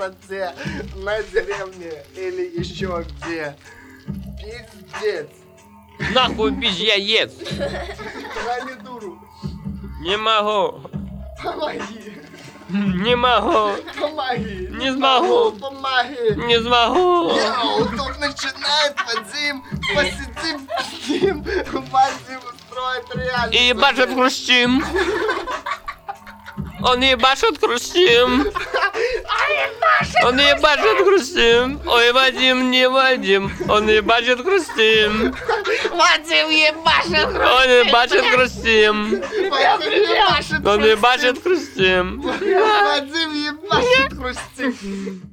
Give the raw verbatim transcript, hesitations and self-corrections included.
дворце, на деревне или еще где. Пиздец. Нахуй без яиц. Рани дуру. Не могу. Помоги. Не могу. Помоги. Не смогу. Помоги. Не смогу. Йоу, тут начинает Вадим. Посидим с ним. Вадим устроит реально. И ебашит хрустим. Он ебашит хрустим. Он ебашит хрустим. Ой, Вадим, не Вадим. Он ебашит хрустим. Вадим ебашит. Он ебашит хрустим. Вадим ебашит. Он ебашит хрустим. Вадим ебашит хрустим.